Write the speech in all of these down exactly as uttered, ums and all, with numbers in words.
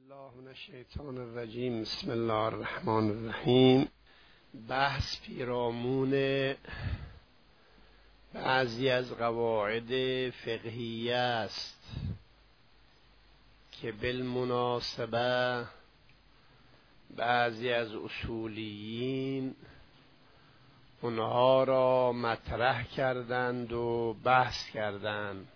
الله من الشیطان الرجیم. بسم الله الرحمن الرحیم. بحث پیرامون بعضی از قواعد فقهیه است که بالمناسبه بعضی از اصولیین اونها را مطرح کردند و بحث کردند.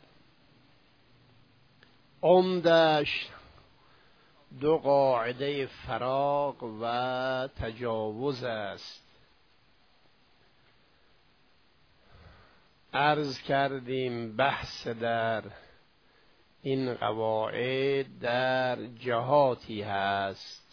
عمدش دو قاعده فراغ و تجاوز است. عرض کردیم بحث در این قواعد در جهاتی هست.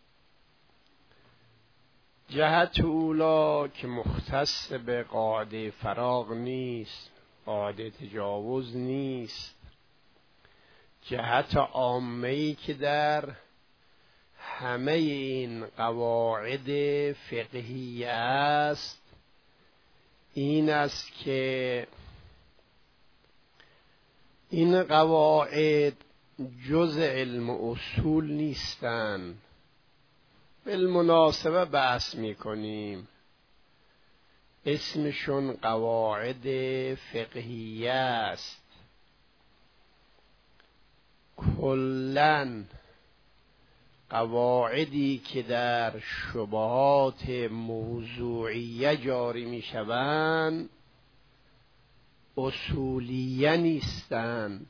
جهت اولا که مختص به قاعده فراغ نیست، قاعده تجاوز نیست. جهت عامه‌ای که در همه این قواعد فقهی است این است که این قواعد جز علم اصول نیستند. بالمناسبه بحث میکنیم اسمشون قواعد فقهی است. کلن قواعدی که در شبهات موضوعیه جاری می شوند اصولیه نیستند.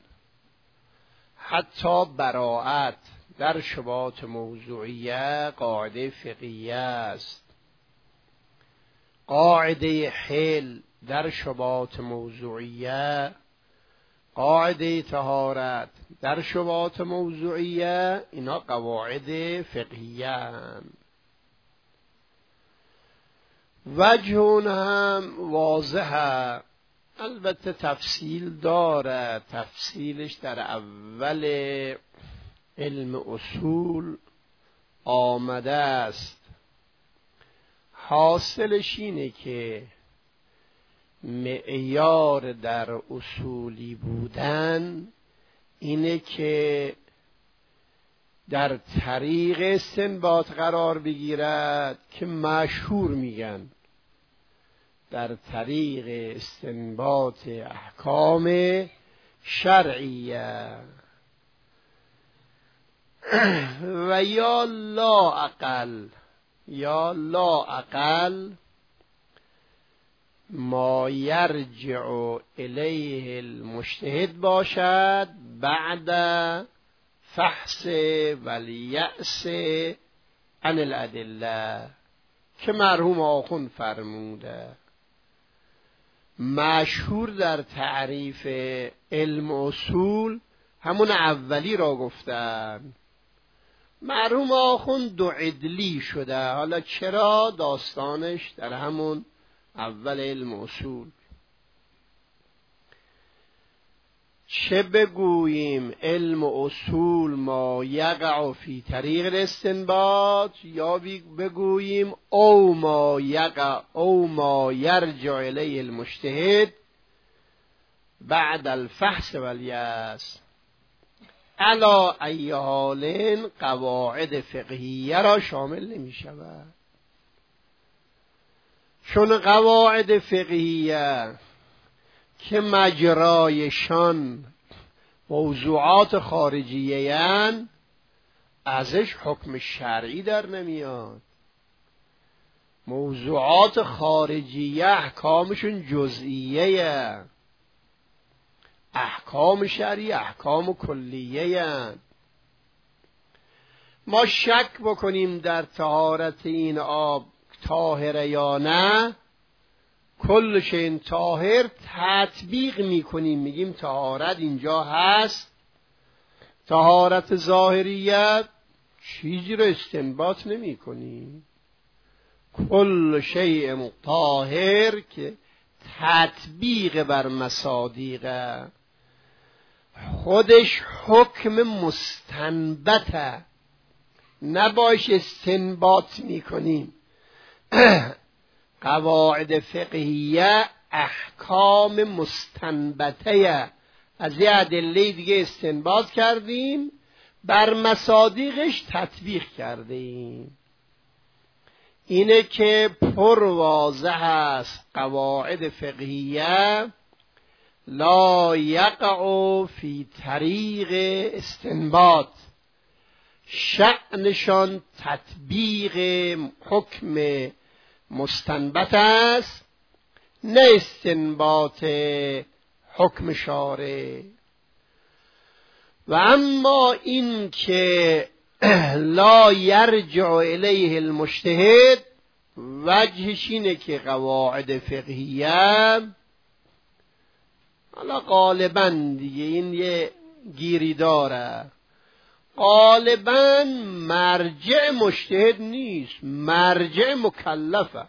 حتی براءت در شبهات موضوعیه قاعده فقهیه است. قاعده حل در شبهات موضوعیه، قاعده طهارت در شبهات موضوعیه، اینا قواعد فقهیه هستند. وجه اون هم واضحه، البته تفصیل داره. تفصیلش در اول علم اصول آمده است. حاصلش اینه که معیار در اصولی بودن اینه که در طریق استنباط قرار بگیرد که مشهور میگن در طریق استنباط احکام شرعیه و یا لا اقل یا لا اقل ما یرجع الیه المجتهد باشد بعد فحص ولیأس عن الادله که مرحوم آخوند فرموده. مشهور در تعریف علم اصول همون اولی را گفتن. مرحوم آخوند دو عدلی شده. حالا چرا؟ داستانش در همون اول علم اصول. چه بگوییم علم اصول ما یقع فی طریق الاستنباط، یا بگوییم او ما یقع او ما یرجع الیه المجتهد بعد الفحص والیأس. علی ای حال قواعد فقهیه را شامل نمی شود، چون قواعد فقهیه که مجرایشان موضوعات خارجیه اند ازش حکم شرعی در نمیاد. موضوعات خارجیه احکامشون جزئیه، احکام شرعی احکام کلیه اند. ما شک بکنیم در طهارت این آب طاهره یا نه، کل شیء طاهر تطبیق میکنیم، میگیم طهارت اینجا هست. طهارت ظاهریت چیزی رو استنباط نمی کنیم. کل شیء طاهر که تطبیق بر مصادیقه، خودش حکم مستنبته، نباش استنباط میکنیم. قواعد فقهیه احکام مستنبته از یه ادله دیگه استنباط کردیم، بر مصادیقش تطبیق کرده ایم. اینه که پر واضح است قواعد فقهیه لا یقع فی طریق استنباط، شأنشان تطبیق حکم مستنبط است نه استنباط حکم شارع. و اما این که لا یرجع الیه المجتهد، وجهش اینه که قواعد فقهیه حالا غالبا دیگه این یه گیری داره، غالبا مرجع مجتهد نیست، مرجع مکلفه.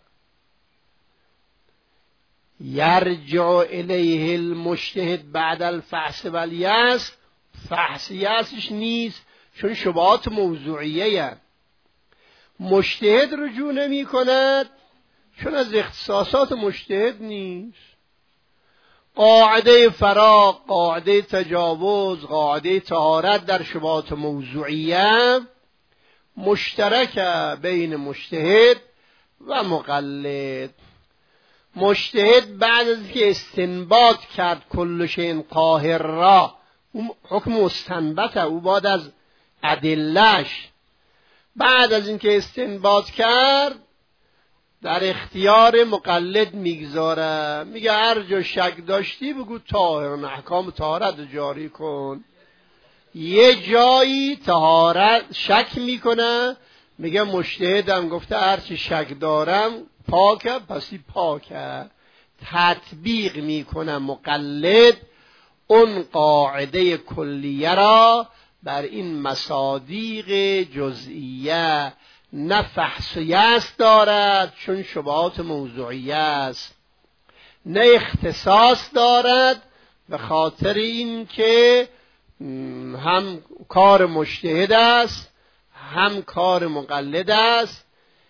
یرجع الیه المجتهد بعد الفحص والیأس، فحص یأسش نیست چون شبهات موضوعیه هست. مجتهد رجوع نمی کند چون از اختصاصات مجتهد نیست. قاعده فراق، قاعده تجاوز، قاعده طهارت در شبهات موضوعیه مشترک بین مجتهد و مقلد. مجتهد بعد از که استنباط کرد کل شیء قاهر را، اون حکم مستنبطه، او بعد از ادله‌اش بعد از اینکه استنباط کرد در اختیار مقلد میگذاره، میگه هر جا شک داشتی بگو طاهر، احکام طهارت جاری کن. یه جایی طهارت شک میکنه، میگه مجتهدم گفته هر چی شک دارم پاکه، پسی پاکه. تطبیق میکنه مقلد اون قاعده کلیه را بر این مصادیق جزئیه، نه فحص و یأس دارد چون شبهات موضوعیه است، نه اختصاص دارد به خاطر این که هم کار مجتهد است هم کار مقلد است.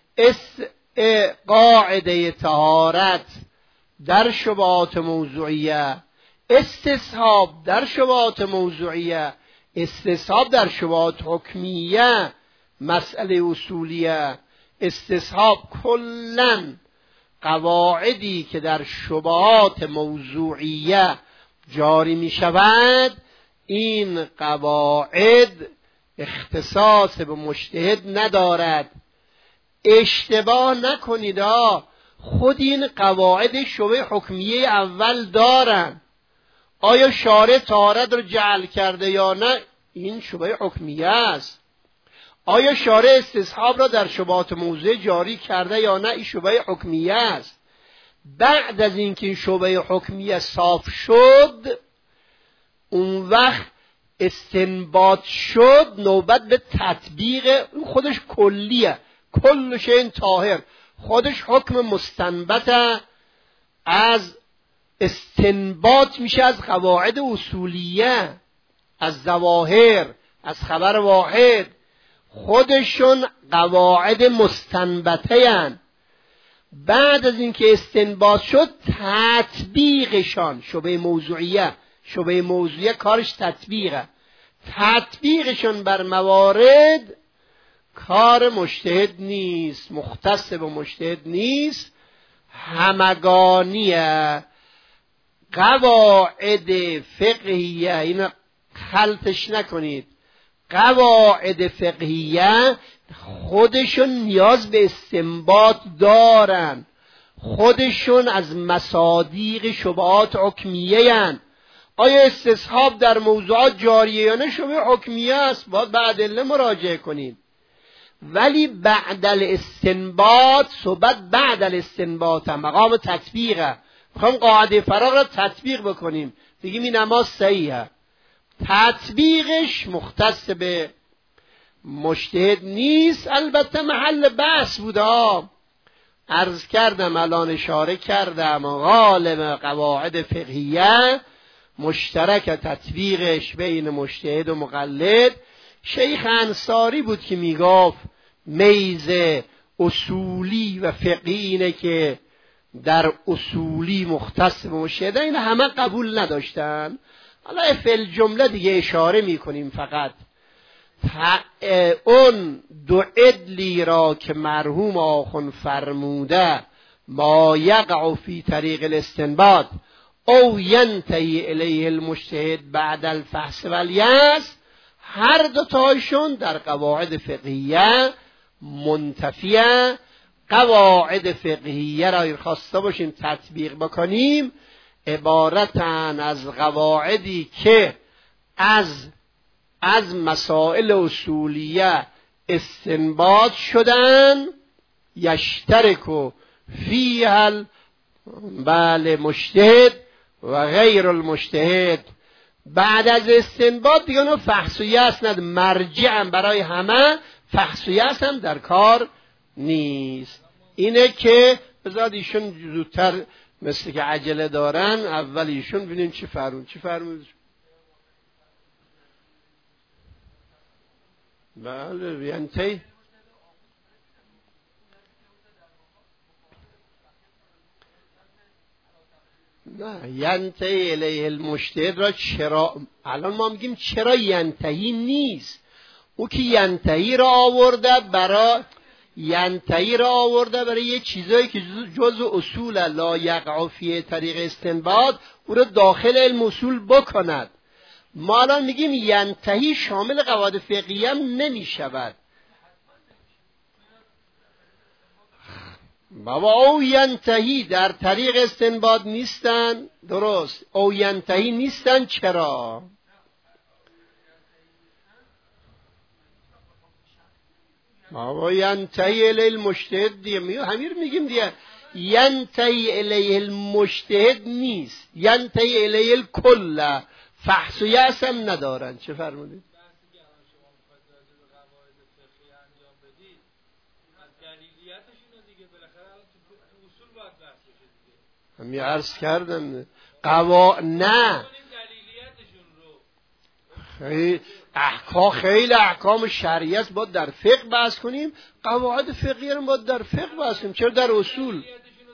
قاعده طهارت در شبهات موضوعیه، استصحاب در شبهات موضوعیه، استصحاب در شبهات حکمیه مسئله اصولیه. استصحاب کلن قواعدی که در شبهات موضوعیه جاری می شود، این قواعد اختصاص به مجتهد ندارد. اشتباه نکنید، خود این قواعد شبهه حکمیه اول دارن. آیا شارع طهارت رو جعل کرده یا نه؟ این شبهه حکمیه است. آیا شارع استصحاب را در شبهات موضوعی جاری کرده یا نه؟ این شبهه حکمیه است. بعد از اینکه این شبهه حکمیه صاف شد، اون وقت استنباط شد، نوبت به تطبیق. اون خودش کلیه، کل شیء طاهر، خودش حکم مستنبط از استنباط میشه از قواعد اصولیه، از ظواهر، از خبر واحد. خودشون قواعد مستنبطه هن. بعد از اینکه استنباط شد تطبیقشان، شبهه موضوعیه، شبهه موضوعیه کارش تطبیقه، تطبیقشان بر موارد کار مجتهد نیست، مختص به مجتهد نیست، همگانیه. قواعد فقهیه، اینو خلطش نکنید، قواعد فقهیه خودشون نیاز به استنباط دارن، خودشون از مصادیق شبهات حکمیه هن. آیا استصحاب در موضوعات جاریه یا نه؟ شبهه حکمیه است، باید به ادله مراجعه کنید. ولی بعد الاستنباط، صحبت بعد الاستنباط مقام تطبیقه. میخوام قاعده فراق را تطبیق بکنیم، بگیم این نماز صحیحه، تطبیقش مختص به مجتهد نیست. البته محل بحث بوده، عرض کردم، الان اشاره کردم، غالب قواعد فقهیه مشترک تطبیقش بین مجتهد و مقلد. شیخ انصاری بود که میگفت میز اصولی و فقهی اینه که در اصولی مختص به مجتهد، این همه قبول نداشتن. حالا فی الجمله دیگه اشاره میکنیم فقط. اون دو عدلی را که مرحوم آخوند فرموده ما یقع فی طریق الاستنباط او ینتهی الیه المجتهد بعد الفحص والیأس، هر دو تایشون در قواعد فقهیه منتفیه. قواعد فقهیه را خواسته باشیم تطبیق بکنیم عبارتن از قواعدی که از از مسائل اصولیه استنباط شدن، یشترک فیها بله مجتهد و غیر المجتهد. بعد از استنباط دیگه اونو فحص و یأس ند، مرجعم برای همه، فحص و یأس هم در کار نیست. اینه که بذار ایشون زودتر مثل که عجله دارن، اول ایشون ببینیم چی فرمون چی فرمون بله ینتهی نه ینتهی الیه المجتهد را چرا الان ما میگیم چرا ینتهی نیست؟ او که ینتهی را آورده برای ینتهی را آورده برای یه چیزایی که جز اصول لا یقع فی طریق استنباط او را داخل علم اصول بکند. ما الان میگیم ینتهی شامل قواعد فقهی هم نمی شود. بابا او ینتهی در طریق استنباط نیستن، درست، او ینتهی نیستن. چرا؟ بابا ینتهی الیه المجتهد دیگه همین میگیم دیگه، ینتهی الیه المجتهد نیست، ینتهی الیه الکل، فحص و یأس هم ندارن. چه فرمودید؟ همی عرض کردم قوا نه خیلی احکام خیلی احکام شریعت باید در فقه بحث کنیم، قواعد فقهی رو باید در فقه بحث کنیم. چرا در اصول؟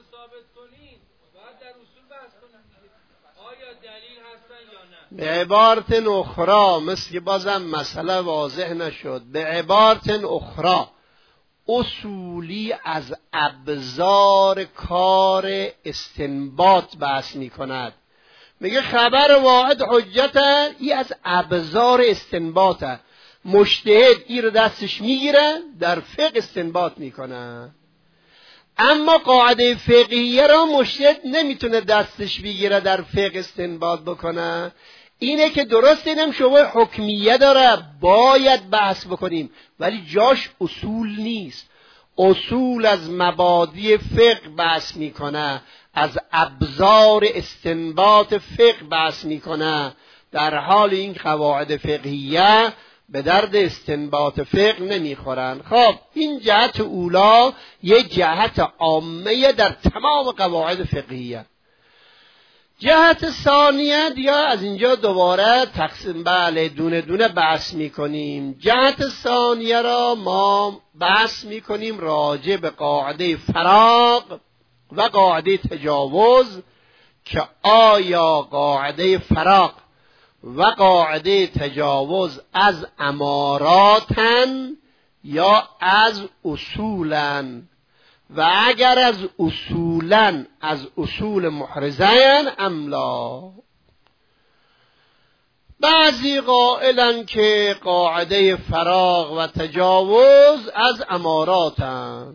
به عبارت اخرى، مثل که بازم مسئله واضح نشد، به عبارت اخرى اصولی از ابزار کار استنباط بحث می کند. میگه خبر واحد حجت ای از ابزار استنباطه، مجتهد ای رو دستش میگیره در فقه استنباط میکنه. اما قاعده فقهیه را مجتهد نمیتونه دستش بگیره در فقه استنباط بکنه. اینه که درست اینم شبه حکمیه داره، باید بحث بکنیم، ولی جاش اصول نیست. اصول از مبادی فقه بحث میکنه، از ابزار استنباط فقه بحث میکنه، در حال این قواعد فقهیه به درد استنباط فقه نمیخورن. خب این جهت اولا یه جهت عامه در تمام قواعد فقهیه. جهت ثانیه یا از اینجا دوباره تقسیم بله دونه دونه بحث میکنیم. جهت ثانیه را ما بحث میکنیم راجع به قاعده فراق و قاعده تجاوز، که آیا قاعده فراق و قاعده تجاوز از اماراتن یا از اصولن، و اگر از اصولن از اصول محرزین ام لا. بعضی قائلن که قاعده فراق و تجاوز از اماراتن،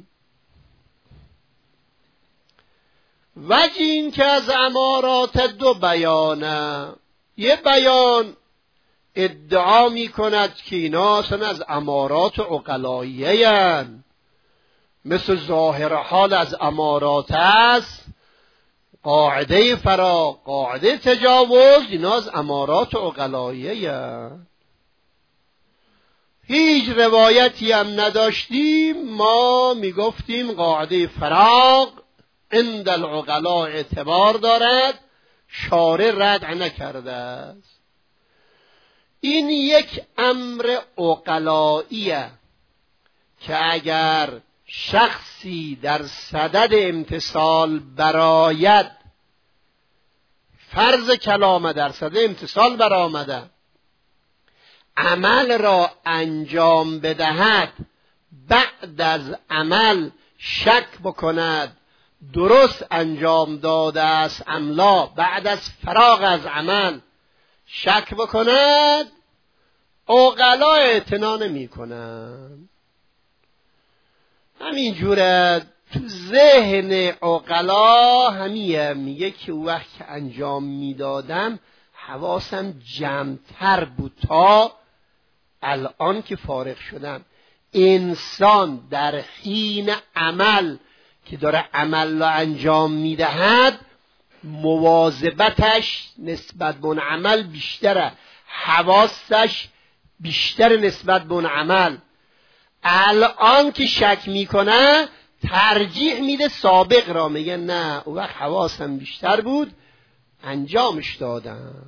وجه این که از امارات دو بیانه. یه بیان ادعا می کند که اینا اصلا از امارات عقلاییه هن، مثل ظاهر حال از امارات است. قاعده فراق، قاعده تجاوز، اینا از امارات عقلاییه هن. هیچ روایتی هم نداشتیم ما میگفتیم قاعده فراق عند العقلاء اعتبار دارد، شارع رد نکرده است. این یک امر عقلاییه که اگر شخصی در صدد امتثال براید، فرض کلامه در صدد امتثال برآمده، عمل را انجام بدهد بعد از عمل شک بکند درست انجام داده است املا، بعد از فراغ از عمل شک بکند، عقلا اعتنا نمی کنند. همین جوره تو ذهن عقلا همیه، میگه که وقت که انجام میدادم حواسم جمع‌تر بود تا الان که فارغ شدم. انسان در حین عمل که داره عمل را انجام میدهد مواظبتش نسبت به اون عمل بیشتره، حواسش بیشتر نسبت به اون عمل. الان که شک میکنه ترجیح میده سابق را، میگه نه اون وقت حواسم بیشتر بود انجامش دادم.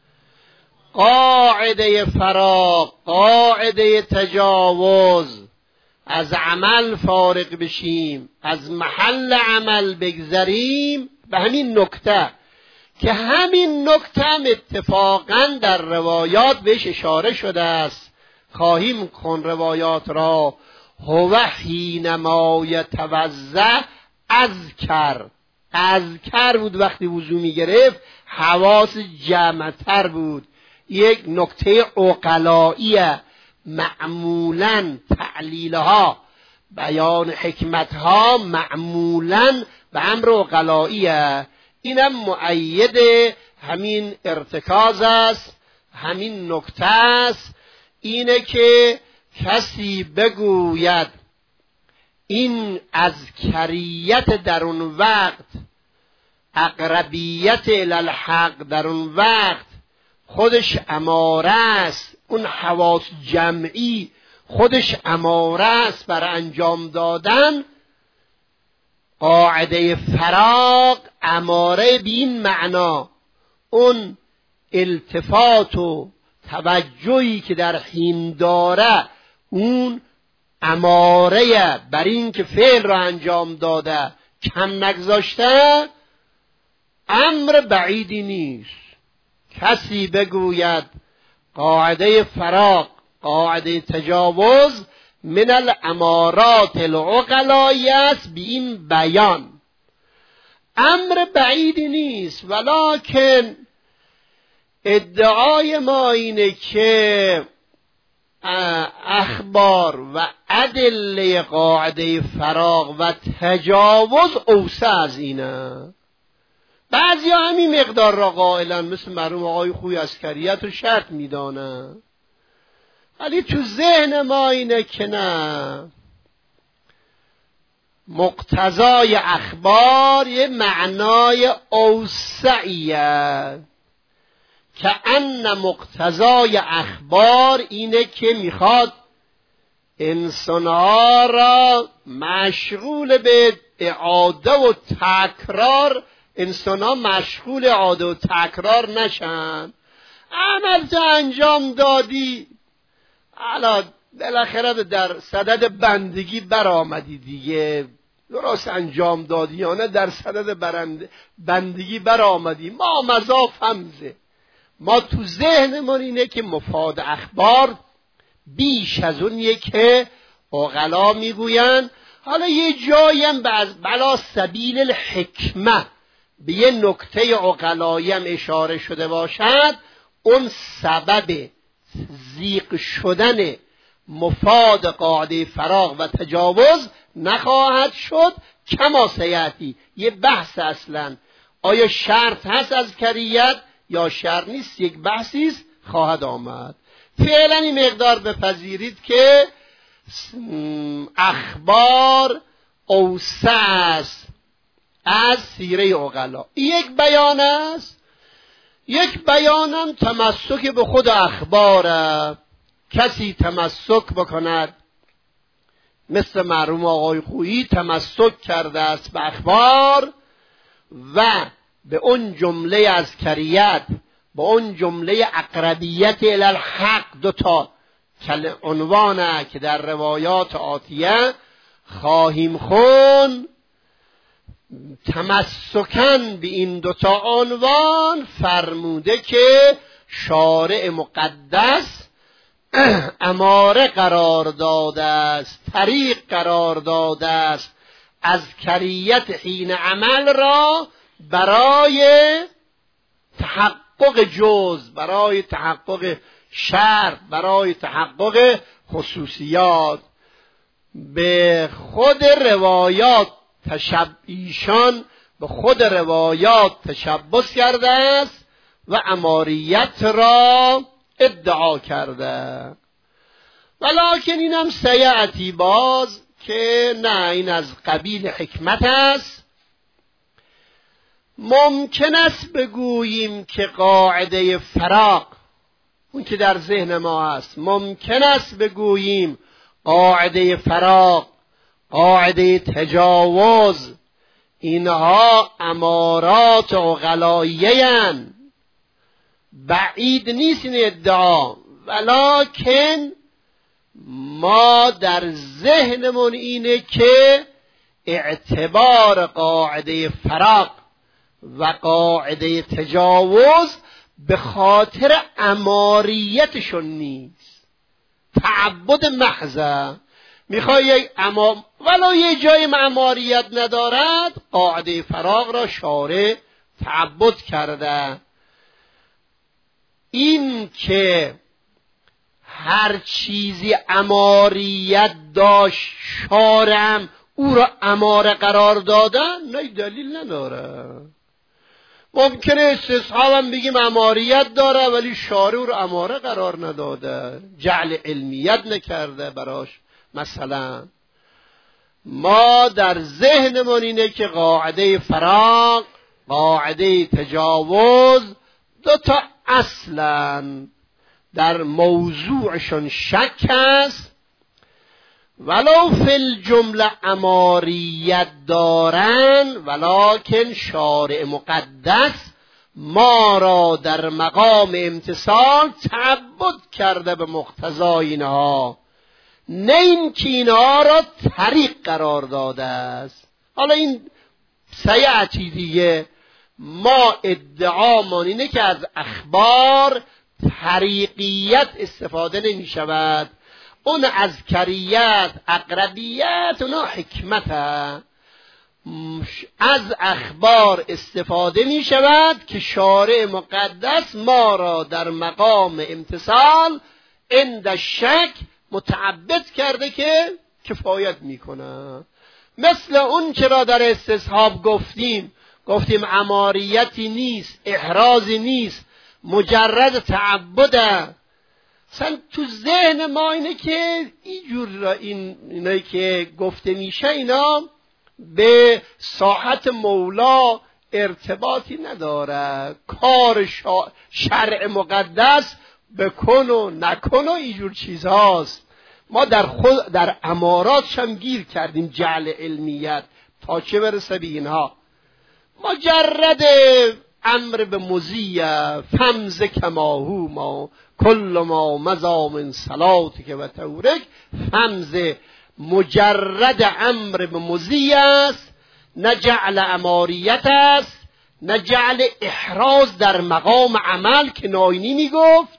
قاعده فراغ، قاعده تجاوز، از عمل فارغ بشیم، از محل عمل بگذریم به همین نکته که همین نکته هم اتفاقا در روایات بهش اشاره شده است. خواهیم کن روایات را. هو حینما یتوضأ اذکر، اذکر بود وقتی وضو می گرفت حواس جمع‌تر بود. یک نکته عقلائیه، معمولاً تعلیلها بیان حکمتها معمولاً به امر عقلائیه. اینم مؤید همین ارتکاز است، همین نکته است. اینه که کسی بگوید این اذکریت در اون وقت، اقربیت الالحق در اون وقت خودش اماره است، اون حواس جمعی خودش اماره است بر انجام دادن. قاعده فراغ اماره به این معنا، اون التفات و توجهی که در حین داره اون اماره بر این که فعل را انجام داده کم نگذاشته، امر بعیدی نیست. کسی بگوید قاعده فراغ، قاعده تجاوز من الامارات العقلایی است، به این بیان امر بعیدی نیست. ولکن ادعای ما اینه که اخبار و ادله قاعده فراغ و تجاوز اوسع از اینه. بعضی ها همین مقدار را قائلن، مثل مرحوم آقای خوی عسکریت رو شرط میدانه، ولی تو ذهن ما اینه که نه، مقتضای اخبار یه معنای اوسعیه، که ان مقتضای اخبار اینه که میخواد انسانها را مشغول به اعاده و تکرار، انسانها مشغول اعاده و تکرار نشن. عمل تو انجام دادی، حالا بالاخره در صدد بندگی برآمدی دیگه، درست انجام دادی یا نه در صدد بندگی برآمدی، ما مضاف همزه. ما تو ذهنمون اینه که مفاد اخبار بیش از اونیه که عقلا میگوین. حالا یه جایم بلا سبیل الحکمه به یه نکته عقلایی هم اشاره شده باشد، اون سبب زیق شدن مفاد قاعده فراغ و تجاوز نخواهد شد. کما سیاتی، یه بحث اصلا آیا شرط هست از کریت یا شرط نیست، یک بحثی است خواهد آمد. فعلا این مقدار بپذیرید که اخبار اوسع است از سیره عقلا. یک بیان است، یک بیانم تمسک به خود اخباره. کسی تمسک بکند مثل مرحوم آقای خویی تمسک کرده است به اخبار و به اون جمله از کریت، به اون جمله اقربیت الالحق، دوتا عنوانه که در روایات آتیه خواهیم خون، تمسکن به این دوتا عنوان فرموده که شارع مقدس اماره قرار داده است، طریق قرار داده است از کریت حین عمل را برای تحقق جز، برای تحقق شرط، برای تحقق خصوصیات. به خود روایات تشب ایشان به خود روایات تشبث کرده است و اماریت را ادعا کرده. ولکن اینم سیعتی باز که نه، این از قبیل حکمت است. ممکن است بگوییم که قاعده فراق، اون که در ذهن ما هست، ممکن است بگوییم قاعده فراق، قاعده تجاوز، اینها امارات عقلاییه اند. بعید نیست این ادعا، ولکن ما در ذهنمون اینه که اعتبار قاعده فراق و قاعده تجاوز به خاطر اماریتشون نیست، تعبد محضه. میخوای یک اما ولو یه جای اماریت ندارد، قاعده فراق را شارع تعبد کرده. این که هر چیزی اماریت داشت شارعم او را اماره قرار دادن، نه دلیل نداره. ممکنه استصحابم بگیم اماریت داره ولی شارع او را اماره قرار نداده، جعل علمیت نکرده براش. مثلا ما در ذهنمون اینه که قاعده فراق، قاعده تجاوز دو تا اصلا در موضوعشون شک است، ولو فی الجمله اماریت دارن، ولکن شارع مقدس ما را در مقام امتثال تعبد کرده به مقتضای اینها، نه این که اینها را طریق قرار داده است. حالا این سیعتی دیگه، ما ادعامان اینه که از اخبار طریقیت استفاده نمی شود، اون از کریت، اقربیت، اونا حکمت هست. از اخبار استفاده می شود که شارع مقدس ما را در مقام امتثال عند شک متعبد کرده که کفایت می کنه. مثل اون چرا در استصحاب گفتیم گفتیم اماریتی نیست، احرازی نیست، مجرد تعبده. اصلا تو ذهن ما اینه که اینجور را این اینایی که گفته میشه اینا به ساحت مولا ارتباطی نداره، کار شرع مقدس بکن و نکن و اینجور چیزهاست. ما در خود در امارات هم گیر کردیم، جعل علمیت تا چه برسه به اینها. مجرد امر به مزیه فمز کماهو ما کل ما مزا من صلاتک و تورک، فمز مجرد امر به مزیه است، نه جعل اماریت است، نه جعل احراز در مقام عمل که ناینی میگفت،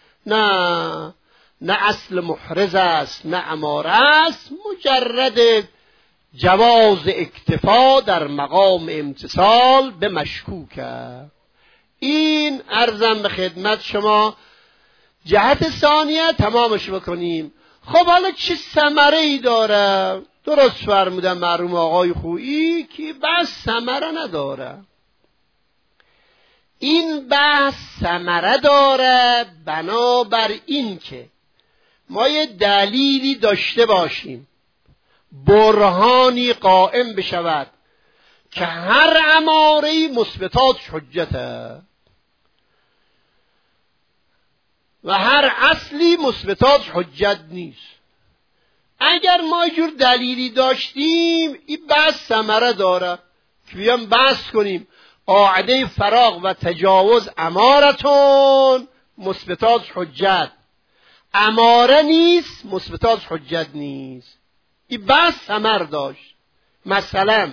نه نه اصل محرز است نه اماره است، مجرد جواز اکتفا در مقام امتثال به مشکوک است. این عرضم به خدمت شما. جهت ثانیه تمامش بکنیم. خب حالا چه ثمره ای داره؟ درست فرمودن مرحوم آقای خویی که بس ثمره نداره. این بحث ثمره داره بنابر این که ما یه دلیلی داشته باشیم، برهانی قائم بشود که هر اماره‌ای مثبتات حجته و هر اصلی مثبتات حجت نیست. اگر ما جور دلیلی داشتیم این بحث ثمره داره که بیام بحث کنیم قاعده فراق و تجاوز امارتون مثبتات حجت، اماره نیست مثبتات حجت نیست. این بحث ثمر داشت. مثلا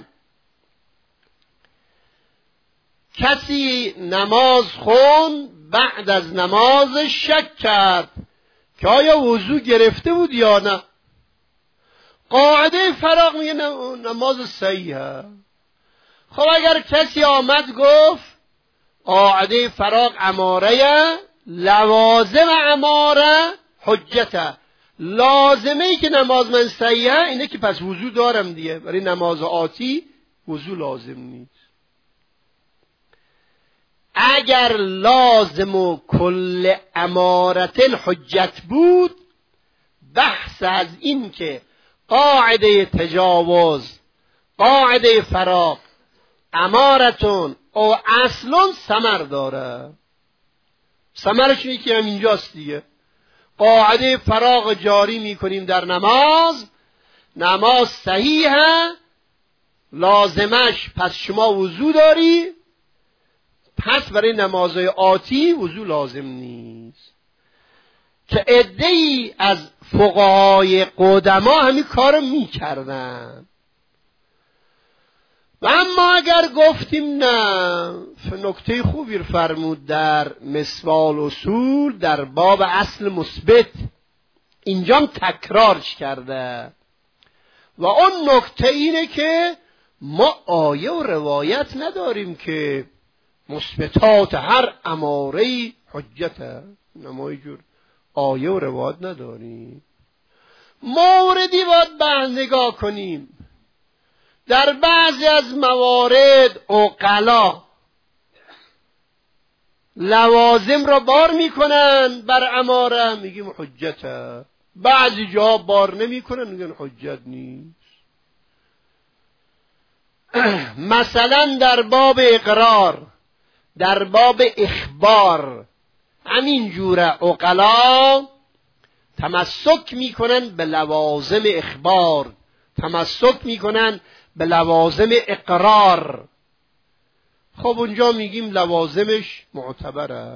کسی نماز خون، بعد از نماز شک کرد که آیا وضو گرفته بود یا نه. قاعده فراغ میگه نماز صحیحه. خب اگر کسی آمد گفت قاعده فراغ اماره، لوازم اماره حجته، لازمه ای که نماز من صحیحه اینه که پس وضو دارم دیگه، برای نماز آتی وضو لازم نیست. اگر لازم و کل امارت حجت بود، بحث از این که قاعده تجاوز، قاعده فراغ امارتون او اصلون ثمر داره. ثمرش اینه که همینجاست دیگه. قاعده فراغ جاری میکنیم در نماز، نماز صحیحه، لازمش پس شما وضو داری، پس برای نمازهای آتی وضو لازم نیست. که عده‌ای از فقهای قدما همین کارو میکردن. و اما اگر گفتیم نه، نکته خوبی رو فرمود در مسوال اصول در باب اصل مثبت، اینجام تکرارش کرده. و اون نکته اینه که ما آیه و روایت نداریم که مثبتات هر اماره‌ای حجته. نمای جور آیه و روایت نداریم. موردی باید به نگاه کنیم. در بعضی از موارد عقلا لوازم را بار میکنن بر اماره، میگیم حجته. بعضی جا بار نمیکنن، میگن حجت نیست. مثلا در باب اقرار، در باب اخبار، همین جوره عقلا تمسک میکنن به لوازم اخبار، تمسک میکنن به لوازم اقرار. خب اونجا میگیم لوازمش معتبره.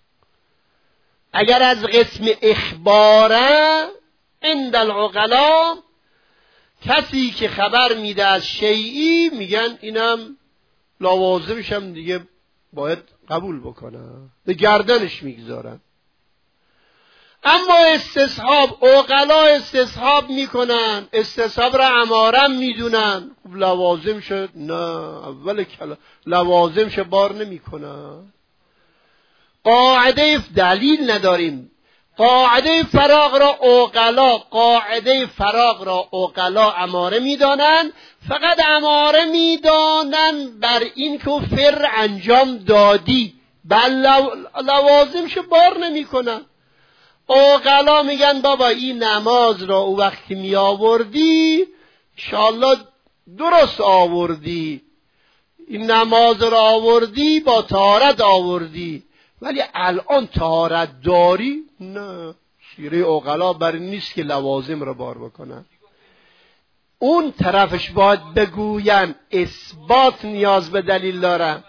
اگر از قسم اخباره، عند العقلا کسی که خبر میده از شیئی میگن اینم لوازمش هم دیگه باید قبول بکنه، به گردنش میگذارن. اما استصحاب، عقلا استصحاب میکنن، استصحاب را امارم میدونن. خب لوازم شد نه، اول کلا لوازم شد بار نمیکنن. قاعده دلیل نداریم. قاعده فراغ را عقلا، قاعده فراغ را عقلا اماره میدانن، فقط اماره میدانن بر این که فر انجام دادی، بل لوازم شد بار نمیکنن. عقلا میگن بابا این نماز را او وقتی می آوردی انشاءالله درست آوردی، این نماز را آوردی با طهارت آوردی، ولی الان طهارت داری؟ نه. شیره عقلا بر نیست که لوازم را بار بکنن. اون طرفش باید بگوین اثبات نیاز به دلیل دارن.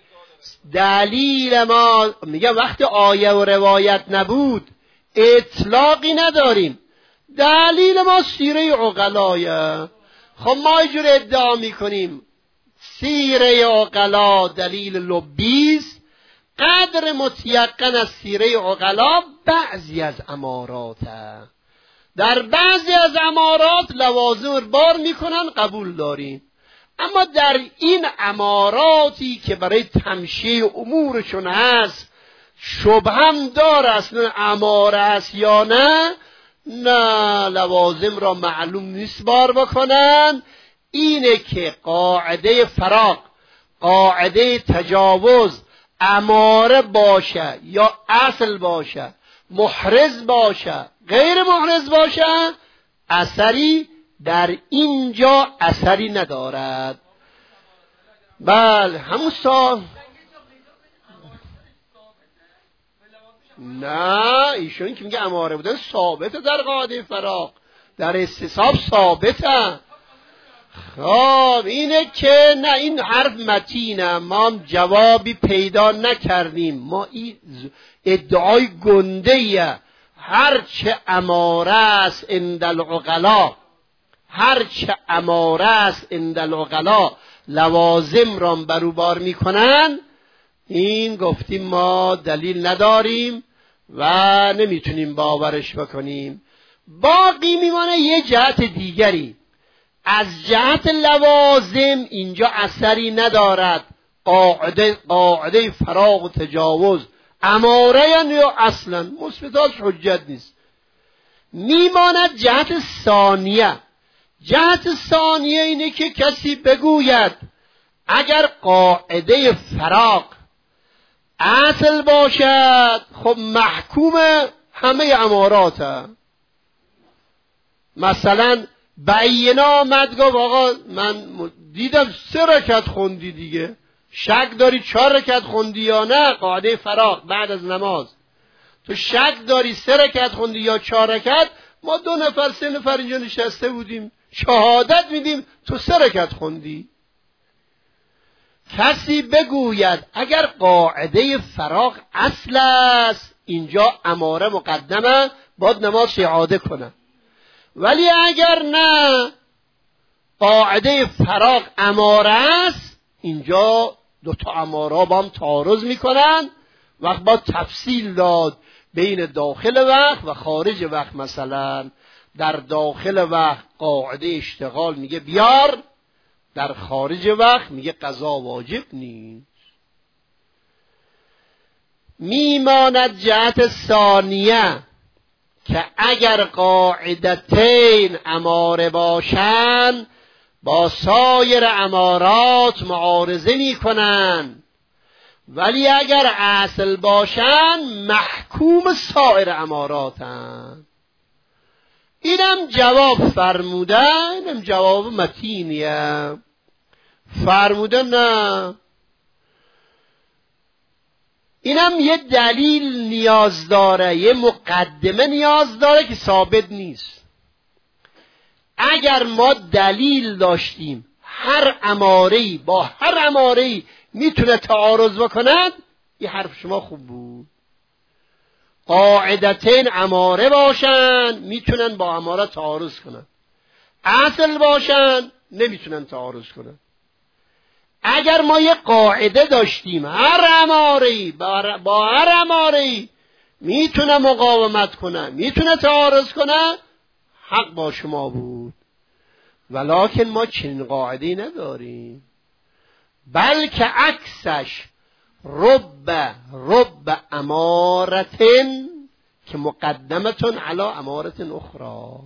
دلیل ما میگه وقتی آیه و روایت نبود اطلاقی نداریم، دلیل ما سیره عقلایه. خب ما اینجور ادعا میکنیم سیره عقلا دلیل لبیست، قدر متیقن از سیره عقلا بعضی از اماراته. در بعضی از امارات لوازم بار میکنن، قبول داریم. اما در این اماراتی که برای تمشیه امورشون هست شبهم داره اصلا اماره است یا نه، نه، لوازم را معلوم نیست بار بکنن. اینه که قاعده فراق، قاعده تجاوز اماره باشه یا اصل باشه، محرز باشه، غیر محرز باشه، اثری در اینجا اثری ندارد. بله همون سال نه، ایشون که میگه اماره بودن ثابته در قاعده فراق، در استصحاب ثابته. خب اینه که نه، این حرف متینه، ما جوابی پیدا نکردیم. ما این ادعای گندهیه. هرچه اماره است عند العقلا، هرچه اماره است عند العقلا لوازم را برو بار میکنن، این گفتیم ما دلیل نداریم و نمیتونیم باورش بکنیم. باقی میمانه یه جهت دیگری. از جهت لوازم اینجا اثری ندارد. قاعده قاعده فراغ و تجاوز اماره یا اصلا مثبتات حجت نیست. میماند جهت ثانیه. جهت ثانیه اینه که کسی بگوید اگر قاعده فراغ اصل باشد خب محکوم همه امارات هست. مثلا بینا آمد گفت آقا من دیدم سه رکعت خوندی دیگه، شک داری چهار رکعت خوندی یا نه؟ قاعده فراغ بعد از نماز تو شک داری سه رکعت خوندی یا چهار رکعت، ما دو نفر سه نفر اینجا نشسته بودیم شهادت میدیم تو سه رکعت خوندی. کسی بگوید اگر قاعده فراغ اصل است اینجا اماره مقدمه باید نماز اعاده کنه. ولی اگر نه قاعده فراغ اماره است اینجا دوتا اماره با هم تعارض میکنن. وقت با تفصیل داد بین داخل وقت و خارج وقت. مثلا در داخل وقت قاعده اشتغال میگه بیار، در خارج وقت میگه قضا واجب نیست. میماند جهت ثانیه که اگر قاعدتین اماره باشن با سایر امارات معارضه میکنن، ولی اگر اصل باشن محکوم سایر اماراتن. اینم جواب فرموده، اینم جواب متینیه. فرموده نه، اینم یه دلیل نیاز داره، یه مقدمه نیاز داره که ثابت نیست. اگر ما دلیل داشتیم هر اماره‌ای با هر اماره‌ای میتونه تعارض بکند، یه حرف شما خوب بود. قاعدتین اماره باشن میتونن با اماره تعارض کنن، اصل باشن نمیتونن تعارض کنن. اگر ما یه قاعده داشتیم هر اماره‌ای با هر اماره‌ای میتونه مقاومت کنه میتونه تعارض کنه، حق با شما بود. ولکن ما چنین قاعده‌ای نداریم، بلکه عکسش رب رب امارتن که مقدمتون علی امارت اخرى.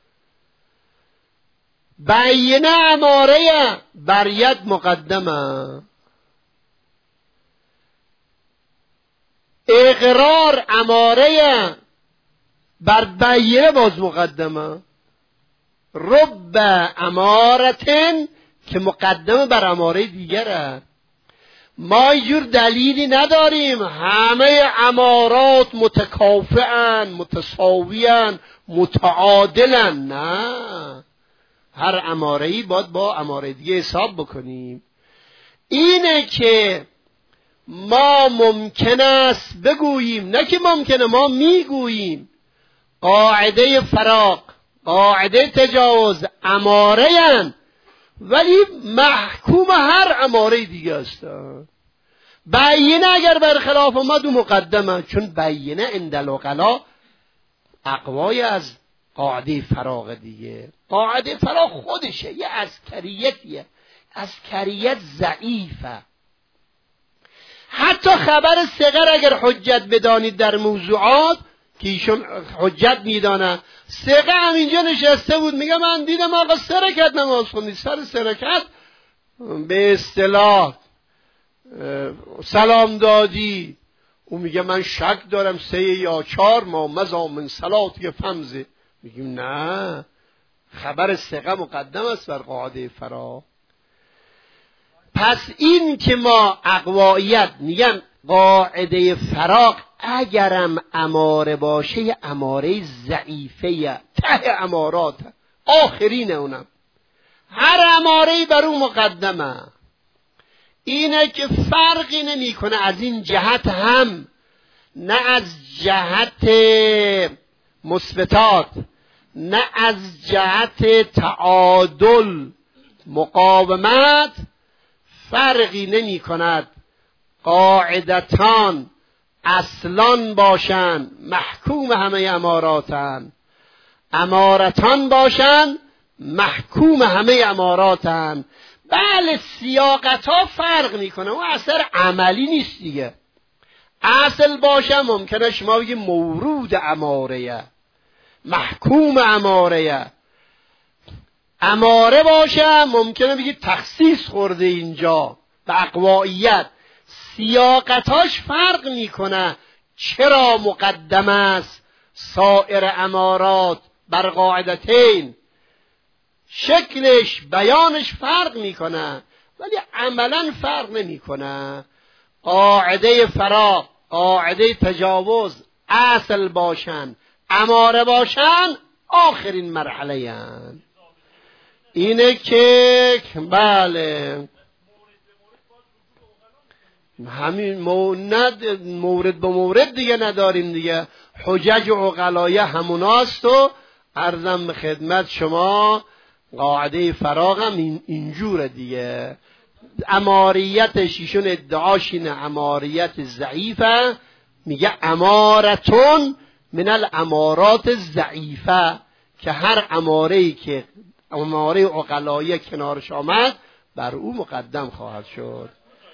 بینه اماره بر ید مقدمه، اقرار اماره بر بینه باز مقدمه. رب امارتن که مقدمه بر اماره دیگره. ما اینجور دلیلی نداریم همه امارات متکافئن متساویان متعادلن. نه، هر اماره‌ای باید با اماره دیگه حساب بکنیم. اینه که ما ممکن است بگوییم، نه که ممکنه، ما میگوییم قاعده فراق قاعده تجاوز اماره ان، ولی محکوم هر اماره دیگه هستن. بینه اگر برخلاف اومد و مقدمه، چون بینه عند العقلا اقوای از قاعده فراق دیگه. قاعده فراق خودشه یه عسکریتیه، عسکریت ضعیفه. حتی خبر صغر اگر حجت بدانید در موضوعات که ایشون حجت میدانه، صغر هم اینجا نشسته بود میگه من دیدم آقا سه رکعت نماز خوندی، سر سه رکعت به اصطلاح سلام دادی، او میگه من شک دارم سه یا چهار، ما مزا من صلاتی فمزه. میگیم نه، خبر ثقه مقدم است بر قاعده فرا. پس این که ما اقوایت میگن قاعده فراق اگرم اماره باشه اماره ضعیفه ته امارات آخرین اونم، هر اماره‌ای بر اون مقدمه. اینه که فرقی نمی کنه از این جهت هم، نه از جهت مثبتات، نه از جهت تعادل مقاومت، فرقی نمی کند قاعدتان اصلان باشن محکوم همه اماراتن، امارتان باشن محکوم همه اماراتن. بله سیاقت ها فرق میکنه، اون اثر عملی نیست دیگه. اصل باشه ممکنه شما بگی مورود اماره، محکوم اماره. اماره باشه ممکنه بگی تخصیص خورده اینجا به اقوائیت. سیاقتاش فرق میکنه. چرا مقدم است سایر امارات بر قاعدتین؟ شکلش بیانش فرق میکنه ولی عملا فرق نمیکنه. قاعده فراق، قاعده تجاوز اصل باشن، اماره باشن آخرین مرحله هن. اینه که بله همین موند مورد به مورد دیگه نداریم دیگه. حجج و عقلایه هموناست و عرضم به خدمت شما قاعده فراق هم این اینجوره دیگه. اماریتش ایشون ادعاش اینه اماریت ضعیفه، میگه امارتون من الامارات ضعیفه، که هر اماره‌ای که اماره عقلایه کنارش آمد بر او مقدم خواهد شد.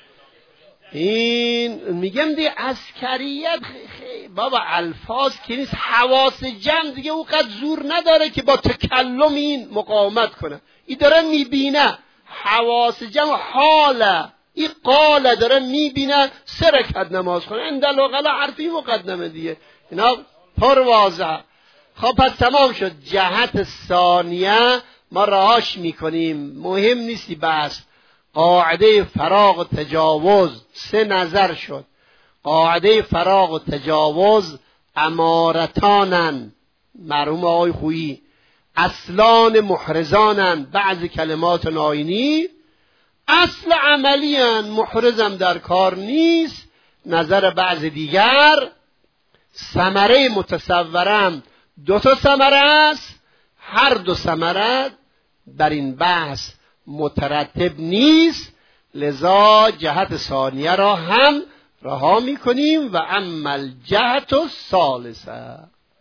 این میگم دیگه عسکریت بابا الفاظ که نیست، حواس جمع دیگه اونقدر زور نداره که با تکلم این مقاومت کنه. این داره میبینه حواس جمع حاله، این قاله داره میبینه سه رکعت نماز کنه اندل وقلا حرفی مقدمه دیگه. اینا پر واضح. خب پس تمام شد. جهت ثانیه ما رهاش میکنیم، مهم نیستی بس. قاعده فراق و تجاوز سه نظر شد. قاعده فراق و تجاوز امارتانن، مرحوم آقای خویی، اصلان محرزانن، بعض کلمات ناینی اصل عملی هن، محرزم در کار نیست. نظر بعض دیگر ثمره متصورم دو تا ثمره است، هر دو ثمره بر این بحث مترتب نیست، لذا جهت ثانیه را هم رها میکنیم. و اما الجهت الثالثه،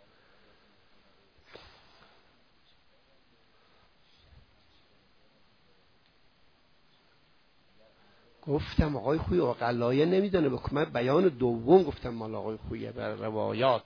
گفتم آقای خویی عقلایه نمیدونه، بکنم بیان دوم گفتم مال آقای خویی بر روایات.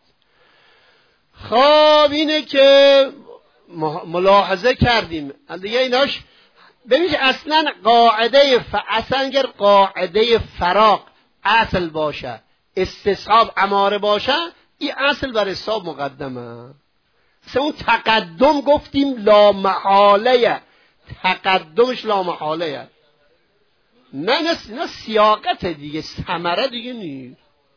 خب اینه که ملاحظه کردیم دیگه. ایناش ببینید اصلا قاعده ف... اصلا اگر قاعده فراق اصل باشه، استصحاب اماره باشه، این اصل بر حساب مقدمه. مثلا اون تقدم گفتیم لا محاله، تقدمش لا محاله. نه نه نه سیاقت دیگه، ثمره دیگه نیست.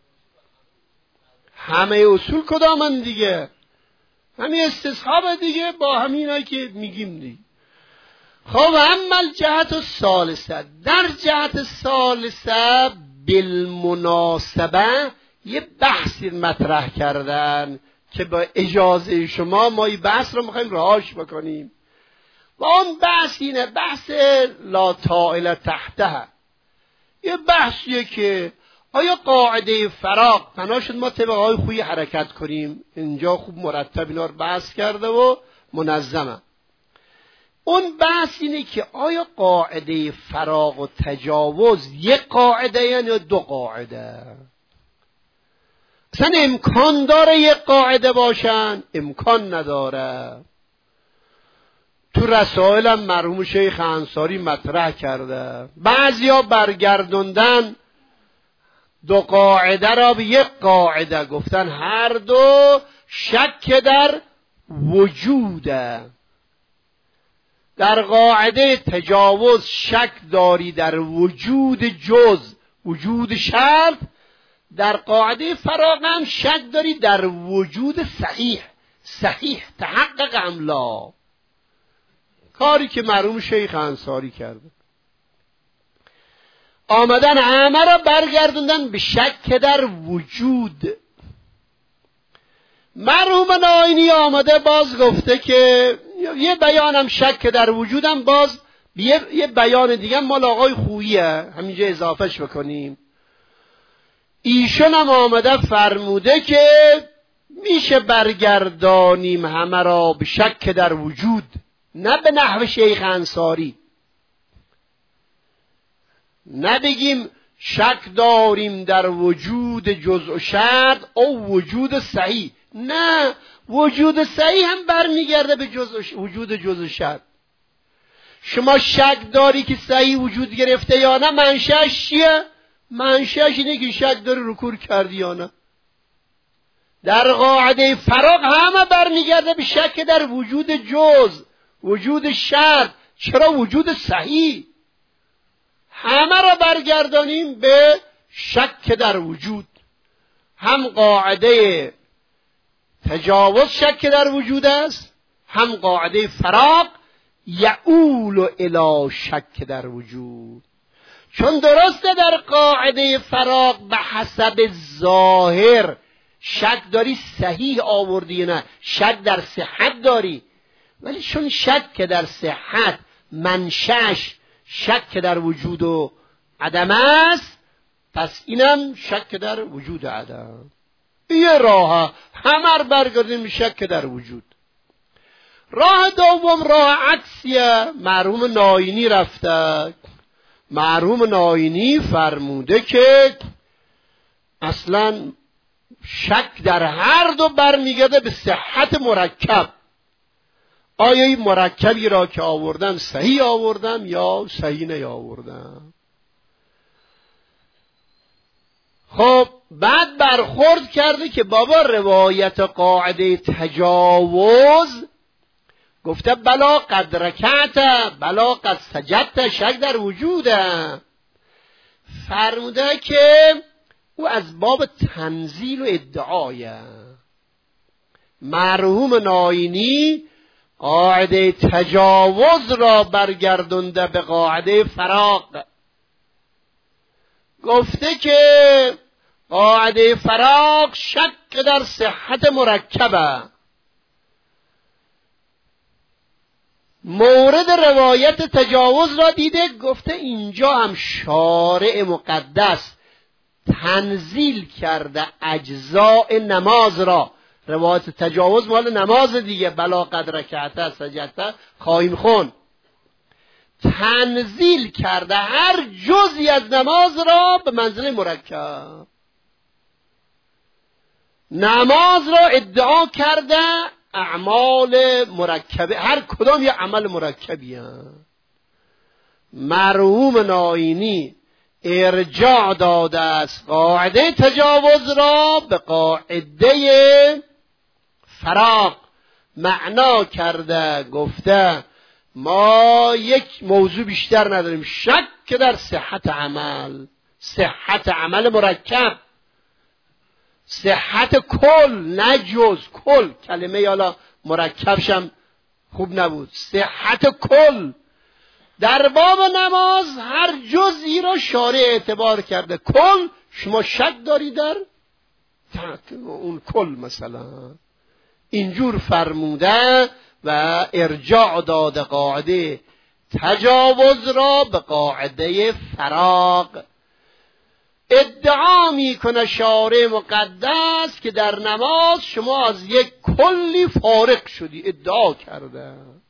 همه اصول کدامن دیگه؟ همین استصحاب دیگه، با همینایی که میگیم دیگه. خب اما الجهت الثالثه، در جهت ثالثه بالمناسبه یه بحثی مطرح کردن که با اجازه شما ما این بحث رو میخوایم رهاش بکنیم. و اون بحث اینه، بحث لا طائل تحته. یه بحثیه که آیا قاعده فراق فنا شد ما طبق آقای خویی حرکت کنیم؟ اینجا خوب مرتب اینا رو بحث کرده و منظمه. اون بحث اینه که آیا قاعده فراق و تجاوز یک قاعده یا دو قاعده؟ اصلا امکان داره یک قاعده باشن؟ امکان نداره. تو رسائل هم مرحوم شیخ انصاری مطرح کرده. بعضیا برگردوندن دو قاعده را به یک قاعده، گفتن هر دو شک در وجوده. در قاعده تجاوز شک داری در وجود جز، وجود شرط. در قاعده فراق هم شک داری در وجود صحیح، صحیح تحقق املا. کاری که مرحوم شیخ انصاری کرده. آمدن همه را برگردوندن به شک در وجود. مرحوم ناینی آمده باز گفته که یه بیانم شک در وجودم، باز یه بیان دیگه مال آقای خوییه، همینجا اضافهش بکنیم. ایشون هم آمده فرموده که میشه برگردانیم همه را به شک در وجود، نه به نحو شیخ انصاری، نه بگیم شک داریم در وجود جزء و شرط او وجود صحیح، نه، وجود صحیح هم برمیگرده به جزء وجود جزء شرط. شما شک داری که صحیح وجود گرفته یا نه، منشأش چیه؟ منشأش اینه که شک داری رکوع کردی یا نه. در قاعده فراق همه برمیگرده به شک در وجود جزء، وجود شرط. چرا وجود صحیح؟ همه را برگردانیم به شک در وجود. هم قاعده تجاوز شک در وجود است، هم قاعده فراق یعول الی شک در وجود. چون درسته در قاعده فراق به حسب ظاهر شک داری صحیح آوردی، نه شک در صحت داری، ولی چون شک در صحت منشأش شک در وجود و عدم است، پس اینم شک در وجود عدم. یه راه همه برگردیم شک در وجود. راه دوم راه عکسیه. مرحوم ناینی رفته، مرحوم ناینی فرموده که اصلا شک در هر دو برمیگرده به صحت مرکب. آیا این مرکبی را که آوردم صحیح آوردم یا صحیح نیاوردم؟ خب بعد برخورد کرده که بابا روایت قاعده تجاوز گفته بلا قد رکعت بلا قد سجدت، شک در وجوده. فرموده که او از باب تنزیل و ادعایه. مرحوم ناینی قاعده تجاوز را برگردونده به قاعده فراق. گفته که قاعده فراق شک در صحت مرکبه. مورد روایت تجاوز را دیده، گفته اینجا هم شارع مقدس تنزیل کرده اجزاء نماز را. روایت تجاوز مال نماز دیگه، بلا قد رکعت سجدت خواهیم خون. تنزیل کرده هر جزئی از نماز را به منزله مرکب. نماز را ادعا کرده اعمال مرکبه، هر کدام یه عمل مرکبی هست. مرحوم ناینی ارجاع داده است قاعده تجاوز را به قاعده فراق، معنا کرده. گفته ما یک موضوع بیشتر نداریم، شک در صحت عمل، صحت عمل مرکب، صحت کل نه جز. کل کلمه یالا مرکبشم خوب نبود، صحت کل. در باب نماز هر جزئی را شارع اعتبار کرده. کل شما شک داری در اون کل، مثلا اینجور فرموده و ارجاع داده قاعده تجاوز را به قاعده فراق. ادعا میکنه شارع مقدس که در نماز شما از یک کلی فارغ شدی، ادعا کرده.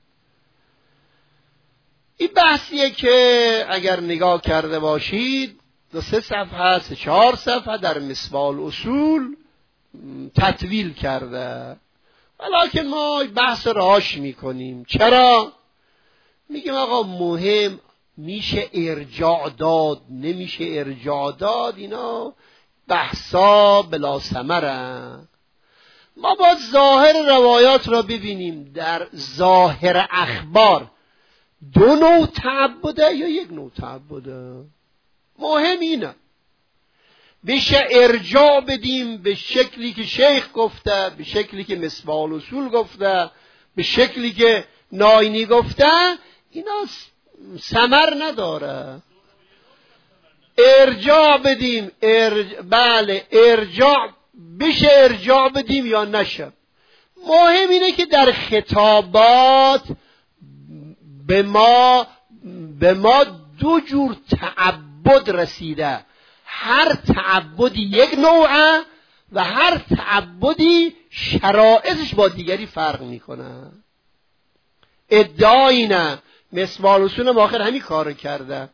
این بحثیه که اگر نگاه کرده باشید دو سه صفحه سه چهار صفحه در مصباح الاصول تطویل کرده، ولیکن ما بحث راش میکنیم. چرا؟ میگیم آقا مهم میشه ارجاع داد، نمیشه ارجاع داد، اینا بحثا بلا ثمره. ما باید ظاهر روایات را ببینیم. در ظاهر اخبار دو نوع تعبده یا یک نوع تعبده؟ مهم اینه بشه ارجاع بدیم به شکلی که شیخ گفته، به شکلی که مصباح الاصول گفته، به شکلی که ناینی گفته. اینا ثمر نداره. ارجاع بدیم ارج... بله ارجاع بشه ارجاع بدیم یا نشه. مهم اینه که در خطابات به ما به ما دو جور تعبد رسیده. هر تعبدی یک نوعه و هر تعبدی شرایطش با دیگری فرق میکنه. ادعا اینه، مصباح الرسول هم آخر همین کارو کرده،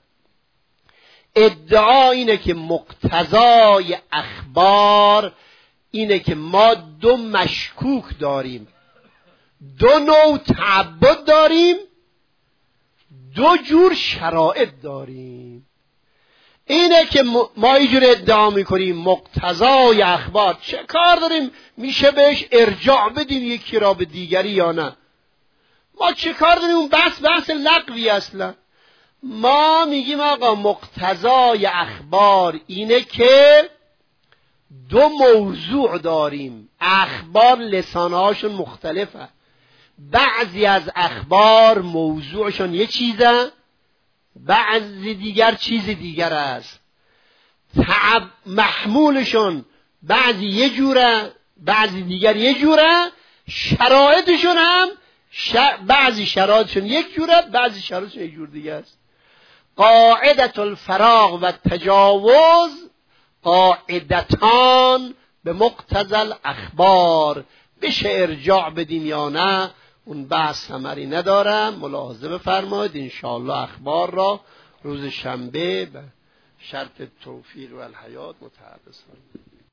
ادعا اینه که مقتضای اخبار اینه که ما دو مشکوک داریم، دو نوع تعبد داریم، دو جور شرایط داریم. اینه که ما اینجور ادعا میکنیم مقتضای اخبار. چه کار داریم میشه بهش ارجاع بدیم یکی را به دیگری یا نه؟ ما چه کار داریم؟ اون بحث بحث لغوی اصلا. ما میگیم آقا مقتضای اخبار اینه که دو موضوع داریم، اخبار لسانهاشون مختلفه، بعضی از اخبار موضوعشون یه چیزه، بعضی دیگر چیز دیگر است، تعب محمولشون بعضی یه جوره بعضی دیگر یه جوره، شرایطشون هم ش... بعضی شرایطشون یک جوره بعضی شرایطشون یک جور دیگه است. قاعدت الفراغ و تجاوز قاعدتان به مقتضی الاخبار. بشه ارجاع بدیم یا نه اون بحث ثمری ندارم. ملاحظه بفرمایید انشاءالله اخبار را روز شنبه به شرط توفیق و الحیات متحدث کنیم.